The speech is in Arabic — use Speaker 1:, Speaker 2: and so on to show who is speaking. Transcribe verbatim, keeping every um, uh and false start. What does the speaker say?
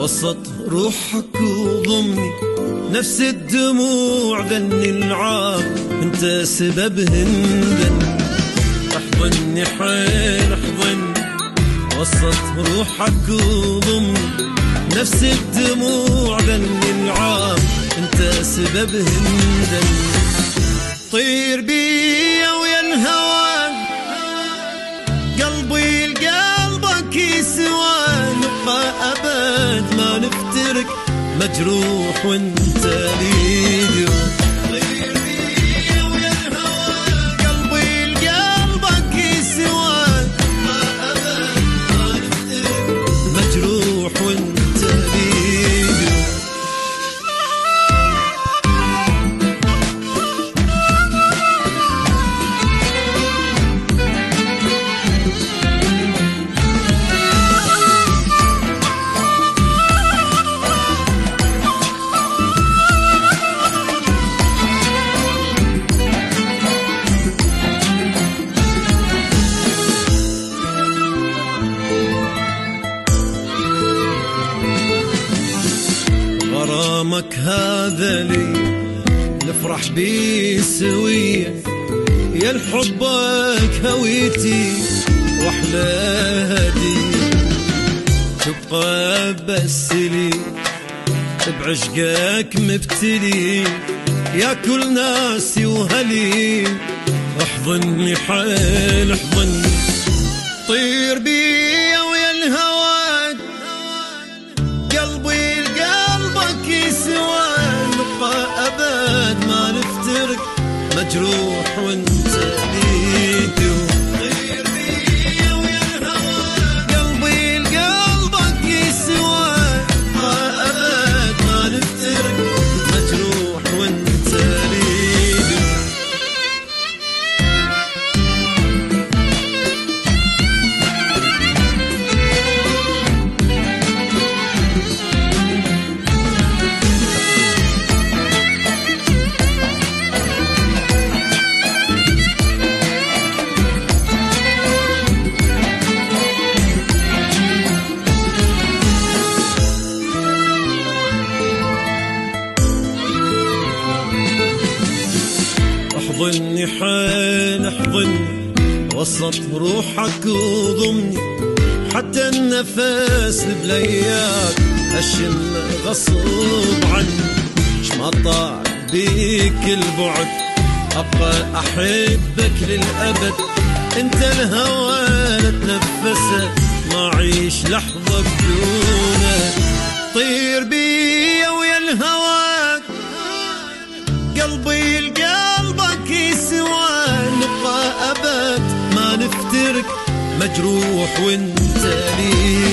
Speaker 1: وسط روحك وضمني نفس الدموع ذني العار انت سببهن ذني. احضني حيل احضني وسط روحك وضمني نفس الدموع ذني العار انت سببهن ذني. طير بيا ويا الهوى قلبي لقلبك يسوى نبقى أبد ما نفترق مجروح وانت لي جروح. طير بيا ويا الهوى قلبي لقلبك يسوى نبقى أبد ما نفترق مجروح وانت لي جروح. غرامك هذا لي نفرح بيه سوية يا الحبك هويتي واحلى هدية تبقى بس لي بعشقك مبتلي يا كل ناسي وهلي. احضني حيل احضني طير بيا ويا الهوى قلبي لقلبك يسوى نبقى أبد ما نفترق مجروح وانت لي دوب. طير بيا ويا الهوى قلبي لقلبك يسوى نبقى أبد ما نفترق مجروح وانت لي دوب. احضني حيل احضني وسط روحك وضمني حتى النفس بلياك اشم غصب عني. شمطع بيك البعد ابقى احبك للابد انت الهوى نتنفسه ما اعيش لحظه بدونك. طير بيا ويا الهوى قلبي لقلبك يسوى نبقى أبد ما نفترق مجروح وانت لي